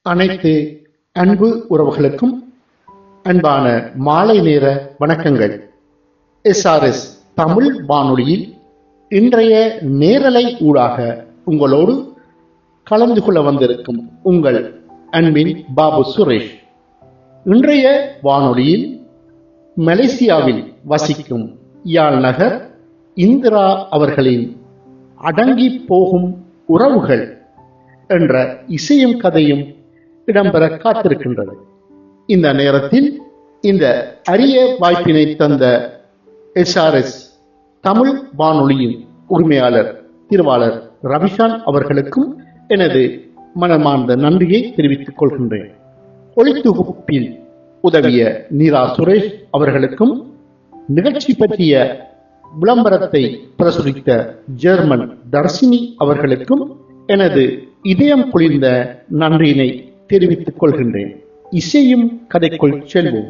அனைத்து அன்பு உறவுகளுக்கும் அன்பான மாலை நேர வணக்கங்கள். SRS தமிழ் வானொலியில் இன்றைய நேரலை ஊடாக உங்களோடு கலந்து கொள்ள வந்திருக்கும் உங்கள் அன்பின் பாபு சுரேஷ். இன்றைய வானொலியில் மலேசியாவில் வசிக்கும் யாழ் நகர் இந்திரா அவர்களின் அடங்கி போகும் உறவுகள் என்ற இசையும் கதையும் இடம்பெற காத்திருக்கின்றது. இந்த நேரத்தில் இந்த அரிய வாய்ப்பினை தந்த SRS தமிழ் வானொலியின் உரிமையாளர் திருவாளர் ரவிஷான் அவர்களுக்கும் எனது மனமார்ந்த நன்றியை தெரிவித்துக் கொள்கின்றேன். ஒளித்தொகுப்பில் உதவிய நீரா சுரேஷ் அவர்களுக்கும் நிகழ்ச்சி பற்றிய விளம்பரத்தை பிரசுரித்த ஜெர்மன் தர்சினி அவர்களுக்கும் எனது இதயம் குளிர்ந்த நன்றியினை தெரிவித்துக் கொள்கின்றேன். இசையும் கதைக்குள் செல்வோம்.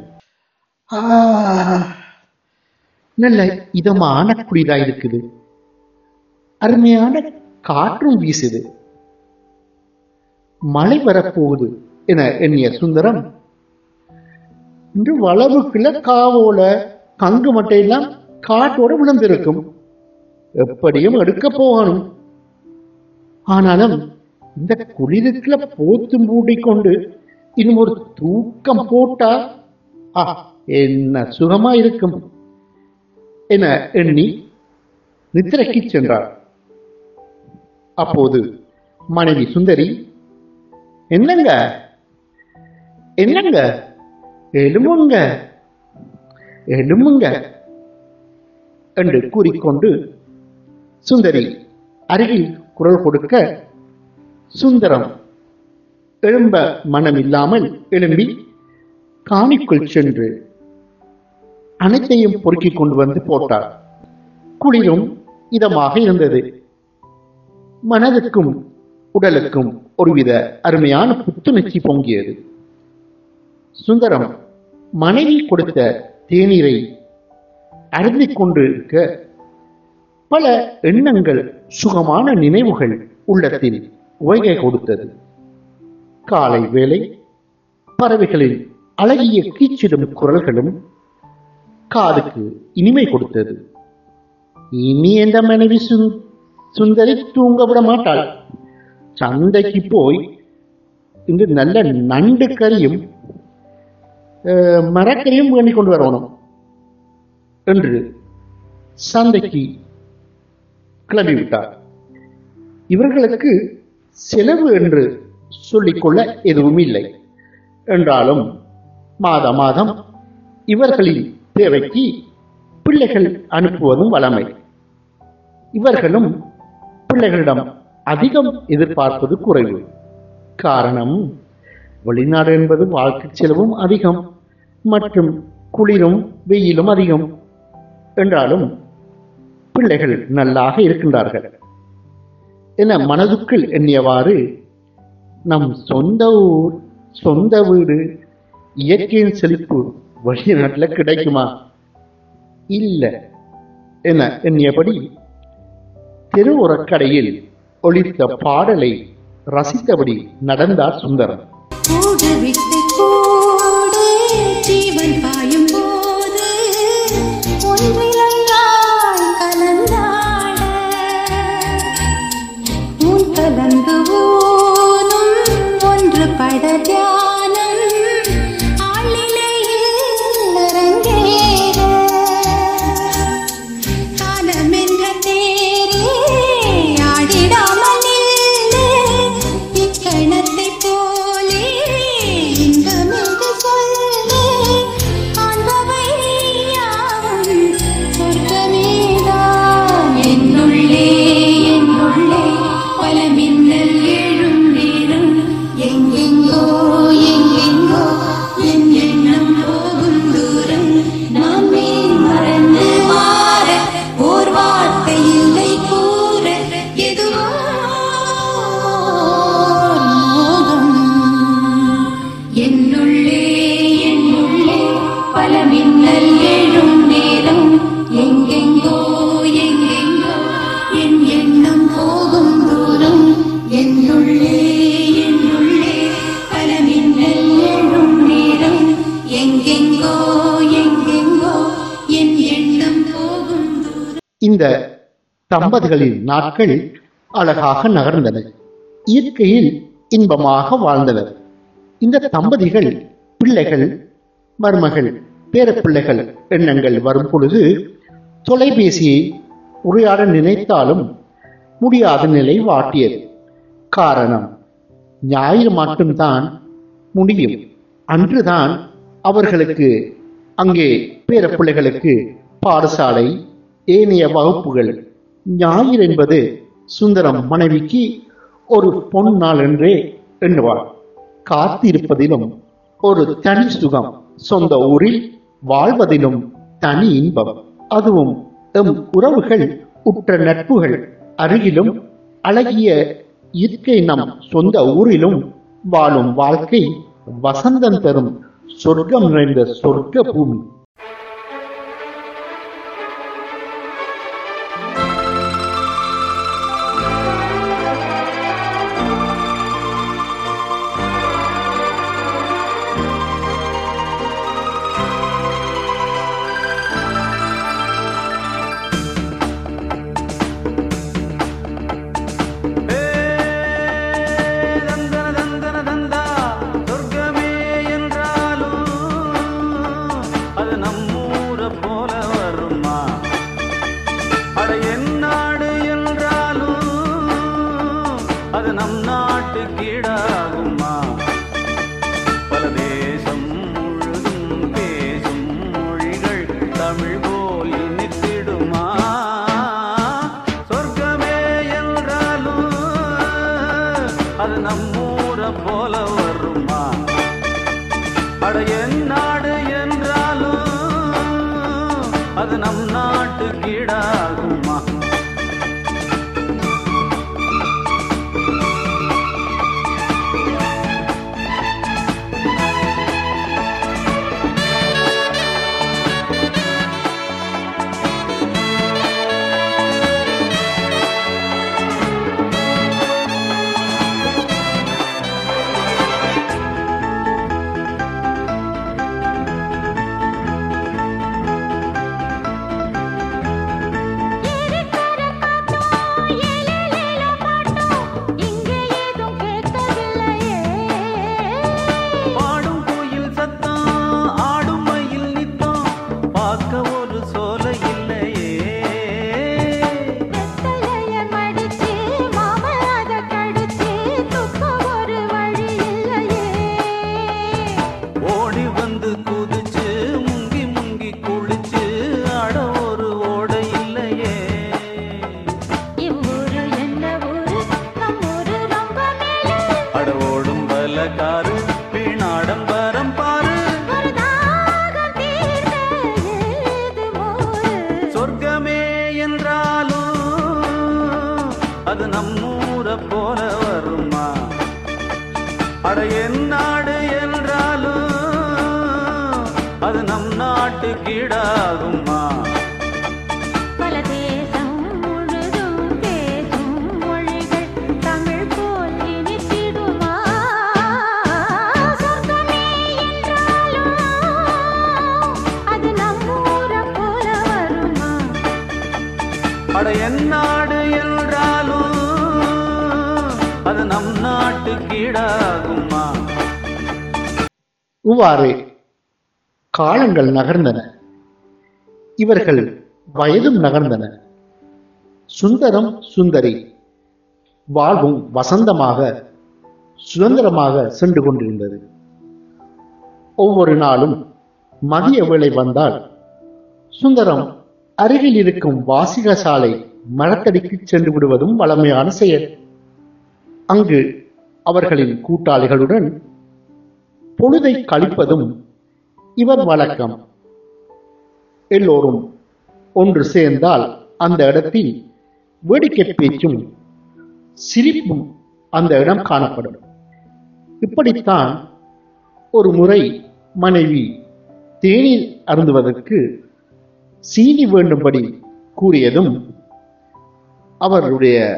நல்ல இதமான குளிரா இருக்குது, அருமையான காற்றும் வீசுது, மழை வரப்போகுது என எண்ணிய சுந்தரம் இன்று வளவுக்குள்ள காவோல கங்கு மட்டையெல்லாம் காட்டோட விழுந்திருக்கும், எப்படியும் எடுக்க போகணும். ஆனாலும் இந்த குளிருக்குள்ள போத்தும் பூட்டிக்கொண்டு இன்னும் ஒரு தூக்கம் போட்டா என்ன சுகமா இருக்கும் என எண்ணி நித்திரைக்கு சென்றார். அப்போது மனைவி சுந்தரி, என்னங்க என்னங்க எழுமுங்க எழுமுங்க என்று கூறிக்கொண்டு சுந்தரி அருகில் குரல் கொடுக்க சுந்தரம் எழும்ப மனமில்லாமல் எழும்பி காணிக்குள் சென்று அனைத்தையும் பொறுக்கிக் கொண்டு வந்து போட்டார். குளிரும் இதமாக இருந்தது. மனதுக்கும் உடலுக்கும் ஒருவித அருமையான புத்துணர்ச்சி பொங்கியது. சுந்தரம் மனைவி கொடுத்த தேநீரை அருந்திக் கொண்டிருக்க பல எண்ணங்கள், சுகமான நினைவுகள் உள்ளத்தில் ஓய்கை கொடுத்தது. காலை வேளை பறவைகளின் அழகிய கீச்சிடும் குரல்களும் காதுக்கு இனிமை கொடுத்தது. இனி என்ற மனைவி சுந்தரி தூங்க விட மாட்டாள். சந்தைக்கு போய் இன்று நல்ல நண்டு கறியும் மரக்கறியும் வேண்டி கொண்டு வரணும் என்று சந்தைக்கு கிளம்பிவிட்டார். இவர்களுக்கு செலவு என்று சொல்லிக்கொள்ள எதுவும் இல்லை என்றாலும் மாதம் மாதம் இவர்களின் தேவைக்கு பிள்ளைகள் அனுப்புவதும் வழமை. இவர்களும் பிள்ளைகளிடம் அதிகம் எதிர்பார்ப்பது குறைவு. காரணம், வெளிநாடு என்பது வாழ்க்கை செலவும் அதிகம் மற்றும் குளிரும் வெயிலும் அதிகம். என்றாலும் பிள்ளைகள் நல்லாக இருக்கின்றார்கள் என மனதுக்குள் எண்ணியவாறு நம் சொந்த ஊர், சொந்த வீடு, இயற்கையின் செழிப்பு வெளிநாட்டில் கிடைக்குமா இல்லை என எண்ணியபடி தெருவுறக்கடையில் ஒலித்த பாடலை ரசித்தபடி நடந்தார் சுந்தரம். எங்கெங்கோ இந்த தம்பதிகளின் நாட்கள் அழகாக நகர்ந்தன. இயற்கையில் இன்பமாக வாழ்ந்தனர். இந்த தம்பதிகள் பிள்ளைகள், மருமகள், பேரப்பிள்ளைகள் எண்ணங்கள் வரும் பொழுது தொலைபேசியை உரையாட நினைத்தாலும் முடியாத நிலை வாட்டியது. காரணம், ஞாயிறு மட்டும்தான் முடியும். அன்றுதான் அவர்களுக்கு அங்கே பேரப்பிள்ளைகளுக்கு பாடசாலை, ஏனைய வகுப்புகள். ஞாயிறு என்பது சுந்தரம் மனைவிக்கு ஒரு பொன் நாள் என்றே எண்ணுவார். காத்திருப்பதிலும் ஒரு தனி சுகம், சொந்த ஊரில் வாழ்வதிலும் தனி இன்பம். அதுவும் எம் உறவுகள், உற்ற நட்புகள் அருகிலும் அழகிய இயற்கை நம் சொந்த ஊரிலும் வாழும் வாழ்க்கை வசந்தம் தரும் சொர்க்கம் நிறைந்த சொர்க்க பூமி. இவ்வாறு காலங்கள் நகர்ந்தன. இவர்கள் வயதும் நகர்ந்தன. சுந்தரம் சுந்தரி வாழ்வும் வசந்தமாக சுதந்திரமாக சென்று கொண்டிருந்தது. ஒவ்வொரு நாளும் மதிய வேளை வந்தால் சுந்தரம் அருகில் இருக்கும் வாசிக சாலை மரத்தடிக்கு சென்று விடுவதும் வழமையான செயல். அங்கு அவர்களின் கூட்டாளிகளுடன் பொழுதை கழிப்பதும் இவர் வழக்கம். எல்லோரும் ஒன்று சேர்ந்தால் அந்த இடத்தில் வேடிக்கை பேச்சும் சிரிப்பும் அந்த இடம் காணப்படும். இப்படித்தான் ஒரு முறை மனைவி தேநீர் அருந்துவதற்கு சீனி வேண்டும்படி கூறியதும் அவருடைய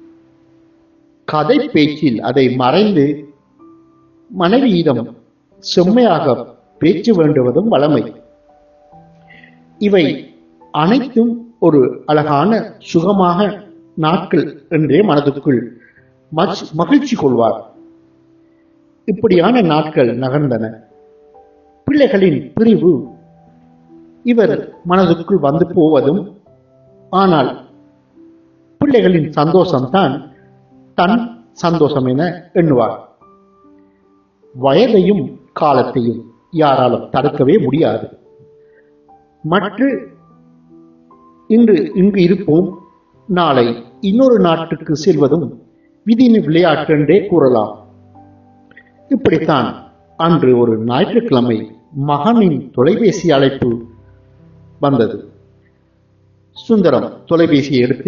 கதை பேச்சில் அதை மறைந்து மனைவியிடம் செம்மையாக பேச்சு வேண்டுவதும் வளமை. இவை அனைத்தும் ஒரு அழகான சுகமாக நாட்கள் என்றே மனதுக்குள் மகிழ்ச்சி கொள்வார். இப்படியான நாட்கள் நகர்ந்தன. பிள்ளைகளின் பிரிவு இவர் மனதுக்குள் வந்து போவதும், ஆனால் பிள்ளைகளின் சந்தோஷம்தான் தன் சந்தோஷம் என எண்ணுவார். வயதையும் காலத்தையும் யாராலும் தடுக்கவே முடியாது. மற்ற இன்று இங்கு இருப்போம், நாளை இன்னொரு நாட்டுக்கு செல்வதும் விதியின் விளையாட்டு என்றே கூறலாம். இப்படித்தான் அன்று ஒரு ஞாயிற்றுக்கிழமை மகனின் தொலைபேசி அழைப்பு வந்தது. சுந்தரம் தொலைபேசியை எடுத்து,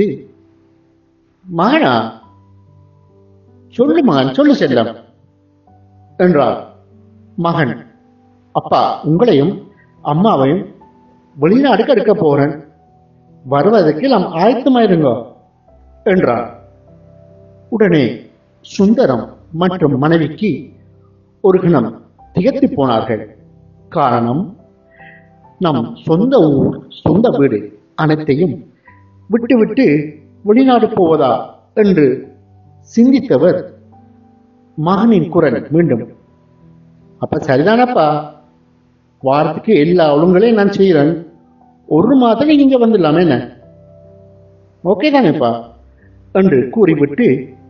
மகனா, சொல்லு மகன், சொல்லு செல்லம் என்றார். மகன், அப்பா, உங்களையும் அம்மாவையும் வெளிநாடுக்கு எடுக்க போறேன், வருவதற்கு நாம் ஆயத்தமாயிருங்க என்றார். உடனே சுந்தரம் மற்றும் மனைவிக்கு ஒரு கணம் திகைத்து போனார்கள். காரணம், நம் சொந்த ஊர், சொந்த வீடு அனைத்தையும் விட்டுவிட்டு வெளிநாடு போவதா என்று சிந்தித்தவர் மகனின் குரல் மீண்டும், அப்ப சரிதானப்பா, வாரத்துக்கு எல்லா ஒழுங்களையும் நான் செய்யறேன், ஒரு மாதம் இங்க வந்துடலாமே, என்ன ஓகே தானேப்பா என்று கூறிவிட்டு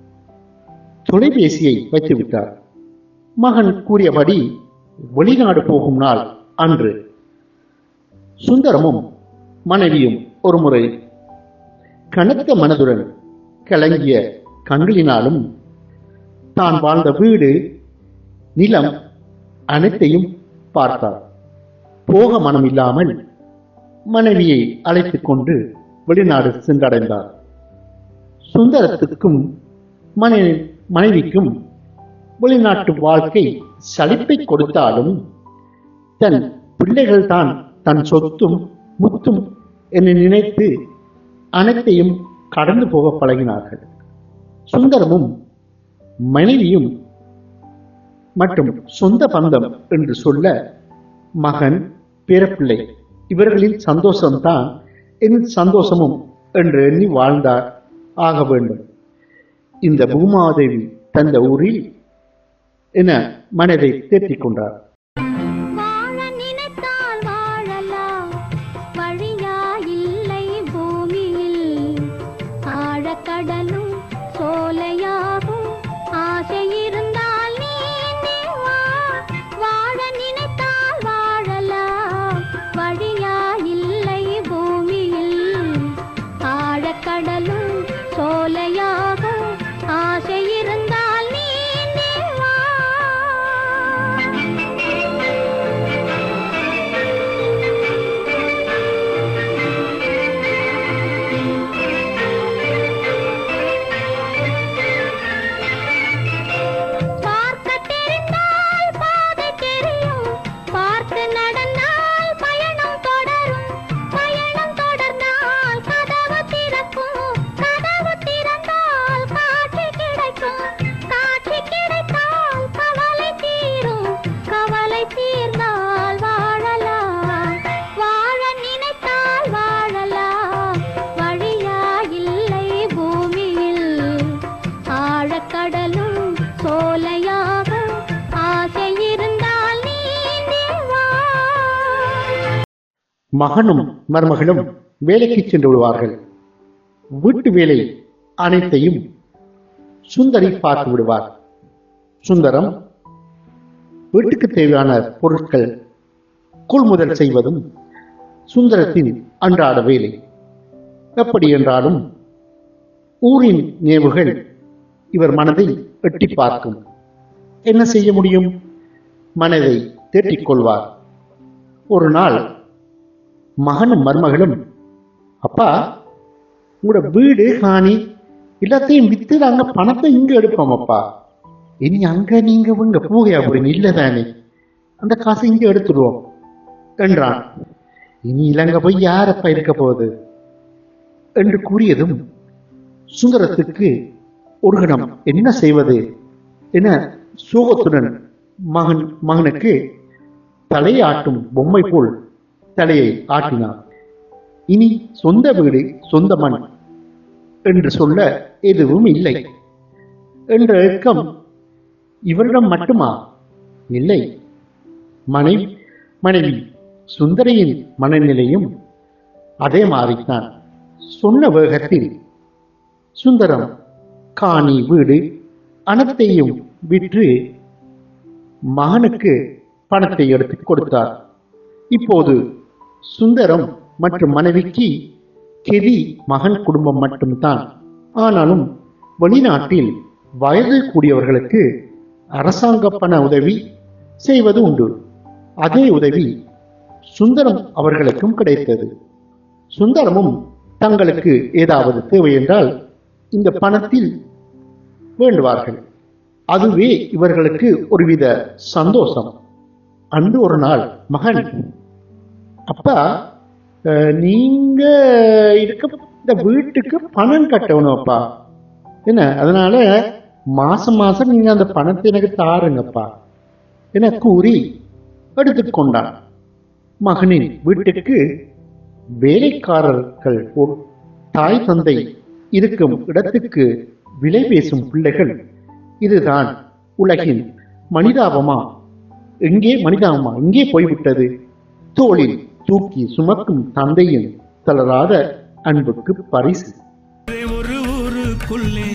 தொலைபேசியை வைத்து விட்டார். மகன் கூறியபடி வெளிநாடு போகும் நாள் அன்று சுந்தரமும் மனைவியும் ஒரு முறை கனத்த மனதுடன் கலங்கிய கண்களினாலும் தான் வாழ்ந்த வீடு, நிலம் அனைத்தையும் பார்த்தார். போக மனம் இல்லாமல் மனைவியை அழைத்துக் கொண்டு வெளிநாடு சென்றடைந்தார். சுந்தரத்துக்கும் மனைவிக்கும் வெளிநாட்டு வாழ்க்கை சலிப்பை கொடுத்தாலும் தன் பிள்ளைகள் தான் தன் சொத்தும் முத்தும் என்று நினைத்து அனைத்தையும் கடந்து போக பழகினார்கள். சுந்தரமும் மனைவியும் மற்றும் சொந்த பந்தம் என்று சொல்ல மகன், பேரப்பிள்ளை இவர்களின் சந்தோஷம்தான் என் சந்தோஷமும் என்று எண்ணி வாழ்ந்தார் ஆக வேண்டும். இந்த பூமாதேவி தந்த ஊரில் என மனதை தேற்றிக் கொண்டார். மகனும் மருமகளும் வேலைக்கு சென்று விடுவார்கள். வீட்டு வேலை அனைத்தையும் சுந்தரி பார்த்து விடுவார். சுந்தரம் வீட்டுக்கு தேவையான பொருட்கள் கொள்முதல் செய்வதும் சுந்தரத்தின் அன்றாட வேலை. எப்படி என்றாலும் ஊரின் நினைவுகள் இவர் மனதை எட்டி பார்க்கும். என்ன செய்ய முடியும்? மனதை தேற்றிக் கொள்வார். ஒரு நாள் மகனும் மருமகளும், அப்பா, உங்களோட வீடு காணி எல்லாத்தையும் வித்து நாங்க பணத்தை இங்க எடுப்போம் அப்பா, இனி அங்க நீங்க உங்க பூகையா போறீங்க இல்லதானே, அந்த காசை இங்க எடுத்துடுவோம் என்றான். இனி இலங்கை போய் யாரப்பா இருக்க போகுது என்று கூறியதும் சுந்தரத்துக்கு ஒரு கணம் என்ன செய்வது என சோகத்துடன் மகனுக்கு தலையை ஆட்டும் பொம்மை போல் தலையை ஆட்டினார். இனி சொந்த வீடு சொந்த மண் என்று சொல்ல எதுவும் இல்லை என்ற ஏக்கம் இவரிடம் மட்டுமா? இல்லை, மனைவி சுந்தரியின் மனநிலையும் அதே மாறித்தான். சொன்ன வேகத்தில் சுந்தரம் காணி வீடு அனைத்தையும் விற்று மகனுக்கு பணத்தை எடுத்து கொடுத்தார். இப்போது சுந்தரம் மற்றும் மனைவிக்கு கெதி மகன் குடும்பம் மட்டும்தான். ஆனாலும் வெளிநாட்டில் வயது கூடியவர்களுக்கு அரசாங்க பண உதவி செய்வது உண்டு. அதே உதவி சுந்தரம் அவர்களுக்கும் கிடைத்தது. சுந்தரமும் தங்களுக்கு ஏதாவது தேவை என்றால் இந்த பணத்தில் வேண்டுவார்கள். அதுவே இவர்களுக்கு ஒருவித சந்தோஷம். அன்று ஒரு நாள் மகன், அப்பா, நீங்க இருக்க இந்த வீட்டுக்கு பணம் கட்டணும் அப்பா, என்ன, அதனால மாசம் மாசம் நீங்க அந்த பணத்தை எனக்கு தாருங்கப்பா என கூறி எடுத்துக்கொண்டான். மகனின் வீட்டுக்கு வேலைக்காரர்கள் தாய் தந்தை இருக்கும் இடத்துக்கு விலை பேசும் பிள்ளைகள். இதுதான் உலகின் மனிதாபமா? எங்கே போய்விட்டது? தோளில் தூக்கி சுமக்கும் தந்தையின் தளராத அன்புக்கு பரிசு. ஒரு ஊருக்குள்ளே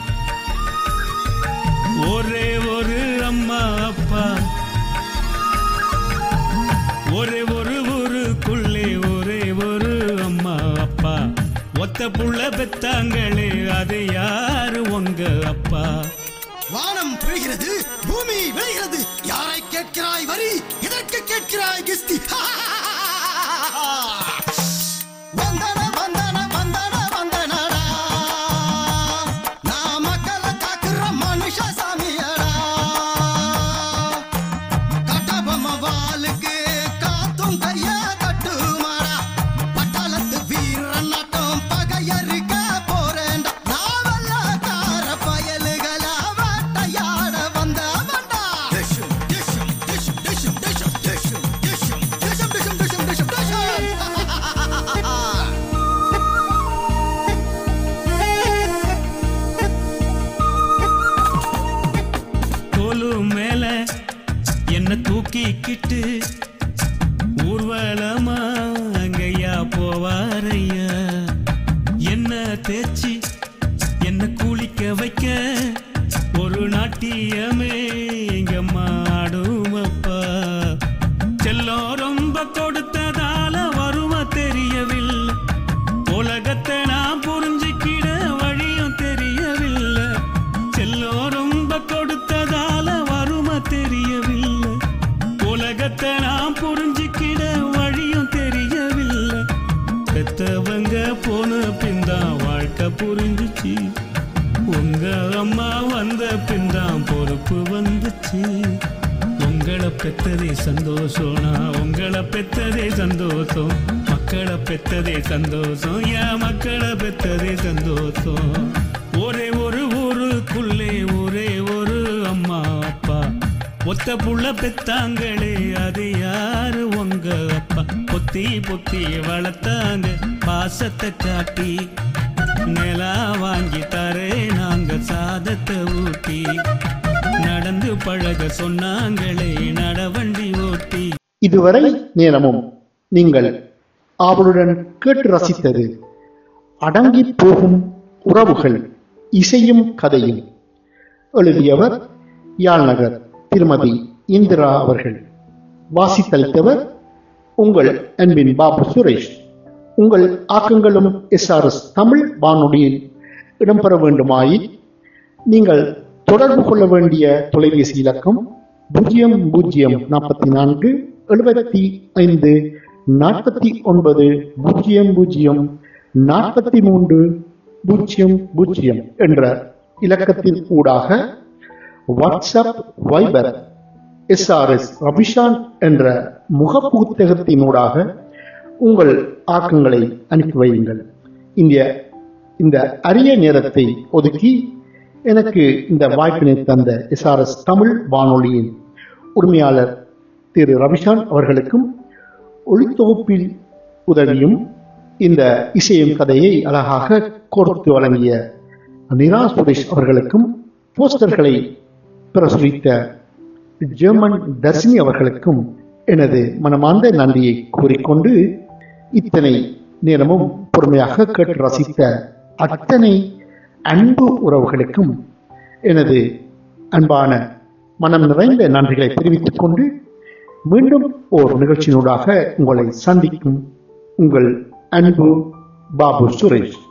ஒரே ஒரு அம்மா அப்பா, ஒரே ஒரு ஊருக்குள்ளே ஒரே ஒரு அம்மா அப்பா, ஒத்த புள்ள பெத்தாங்களே அது யாரு உங்க அப்பா? வானம் பெய்கிறது, பூமி விளைகிறது, யாரை கேட்கிறாய் வரி, இதற்கு கேட்கிறாய் கிஸ்தி. என்ன தூக்கிக்கிட்டு ஊர்வலமா அங்கையா போவாரையா, என்ன தேய்ச்சி என்ன குளிக்க வைக்க ஒரு நாட்டியமே எங்க மாடும் அப்பா. செல்லம் ரொம்ப கொடுத்ததால வருமா தெரியவில்லை, உலகத்தை நான் புரிஞ்சுக்கிட வழியும் தெரியவில்லை. செல்லம் ரொம்ப கொடுத்ததால வருமா தெரியவில்லை, உலகத்தை நான் புரிஞ்சுக்கிட வழியும் தெரியவில்லை. பெத்தவங்க போன பின்தான் வாழ்க்கை புரிஞ்சுச்சு, உங்க அம்மா வந்த பின்தான் பொறுப்பு வந்துச்சு. உங்களை பெத்ததே சந்தோஷம், நான் உங்களை பெத்ததே சந்தோஷம், மக்களை பெத்ததே சந்தோஷம், என் மக்களை பெத்ததே சந்தோஷம். ஒரே ஒரு ஊருக்குள்ளே ஒரே ஒரு அம்மா அப்பா, ஒத்த புள்ள பெத்தாங்களே அது யாரு உங்க அப்பா? பொத்தி பொத்தி வளர்த்தாங்க பாசத்தை காட்டி, நிலா வாங்கி தரே நாங்க சாதத்தை ஊட்டி, நடந்து பழக சொன்னாங்களே நடவண்டி ஓட்டி. இதுவரை நேரமும் நீங்கள் அவளுடன் கேட்டு ரசித்தது அடங்கி போகும் உறவுகள், இசையும் கதையும். எழுதியவர் யாழ்நகர் திருமதி இந்திரா அவர்கள். வாசித்தளித்தவர் உங்கள் அன்பின் பாபு சுரேஷ். உங்கள் ஆக்கங்களும் SRS தமிழ் வானொலியில் இடம்பெற வேண்டுமாயின் நீங்கள் தொடர்பு கொள்ள வேண்டிய தொலைபேசி இலக்கம் 0044 75 49 00 43 00 என்ற இலக்கத்தின் ஊடாக வாட்ஸ்அப், வைபர், SRS ரபிஷான் என்ற முகப்புத்தகத்தினூடாக உங்கள் ஆக்கங்களை அனுப்பி வையுங்கள். இந்த அரிய நேரத்தை ஒதுக்கி எனக்கு இந்த வாய்ப்பினை தந்த SRS தமிழ் வானொலியின் உரிமையாளர் திரு ரபிஷான் அவர்களுக்கும், ஒளித்தொகுப்பில் உதவியும் இந்த இசையும் கதையை அழகாக கோர்த்து வழங்கிய நிரா சுரேஷ் அவர்களுக்கும் போஸ்டர்களை பிரசுரித்த ஜெர்மன் தர்ஷினி அவர்களுக்கும் எனது மனமார்ந்த நன்றியை கூறிக்கொண்டு, இத்தனை நேரமும் பொறுமையாக கேட்டு ரசித்த அத்தனை அன்பு உறவுகளுக்கும் எனது அன்பான மனம் நிறைந்த நன்றிகளை தெரிவித்துக் கொண்டு, மீண்டும் ஒரு நிகழ்ச்சியினூடாக உங்களை சந்திக்கும் உங்கள் அன்பு பாபு சுரேஷ்.